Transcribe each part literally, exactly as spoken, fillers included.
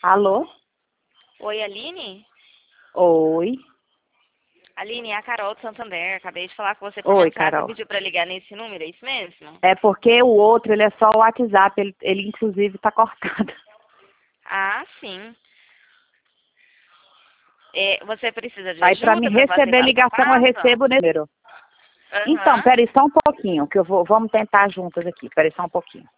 Alô? Oi, Aline? Oi. Aline, é a Carol do Santander. Acabei de falar com você por Oi, mensagem. Você Carol. pediu para ligar nesse número, é isso mesmo? É porque o outro, ele é só o WhatsApp, ele, ele inclusive tá cortado. Ah, sim. É, você precisa de Aí pra me ajuda para fazer receber passo a ligação eu passo? recebo nesse número. Então, Aham. peraí só um pouquinho, que eu vou, vamos tentar juntas aqui. Peraí só um pouquinho.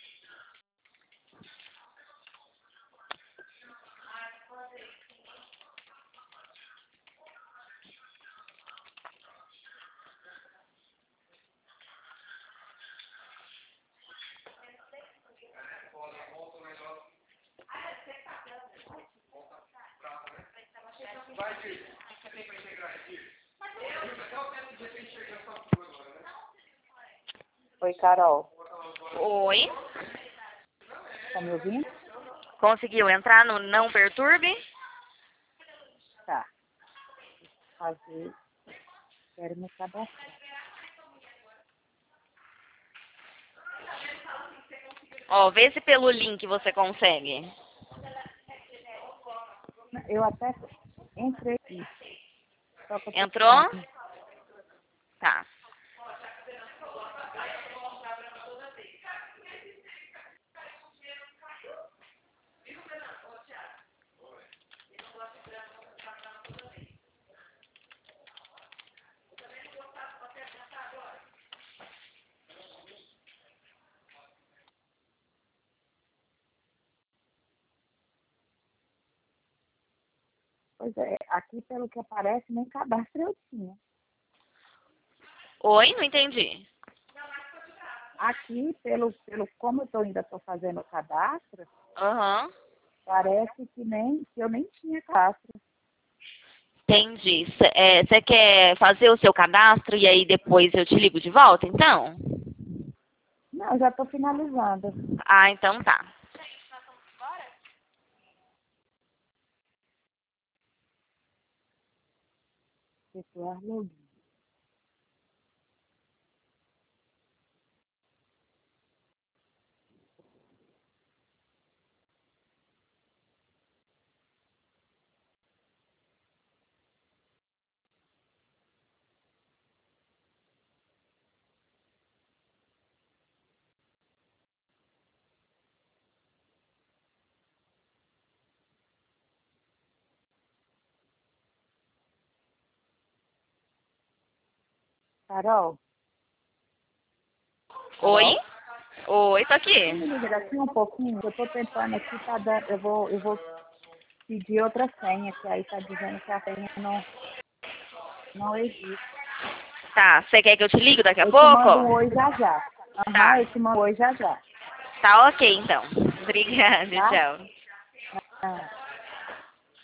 Oi, Carol. Oi. Tá me ouvindo? Conseguiu entrar no Não Perturbe? Tá. Fazer. Quero me cadastrar. Ó, vê se pelo link você consegue. Eu até entrei aqui. Só que eu tô Entrou? com... Tá. Pois é, aqui pelo que aparece, nem cadastro eu tinha. Oi, não entendi. Aqui, pelo, pelo como eu tô, ainda estou fazendo o cadastro, Aham. parece que, nem, que eu nem tinha cadastro. Entendi. Você quer fazer o seu cadastro e aí depois eu te ligo de volta, então? Não, já estou finalizando. Ah, então tá. Efetuar login. Carol? Oi? Carol? Oi, tô Você me aqui. liga daqui um pouquinho? Eu estou tentando aqui, tá dando, eu, vou, eu vou pedir outra senha, que aí está dizendo que a senha não, não existe. Tá, você quer que eu te ligo daqui a Eu te pouco? mando um oi já já. Aham, Tá. eu te mando um oi já já. Tá ok, então. Obrigada, Tá? tchau. Ah.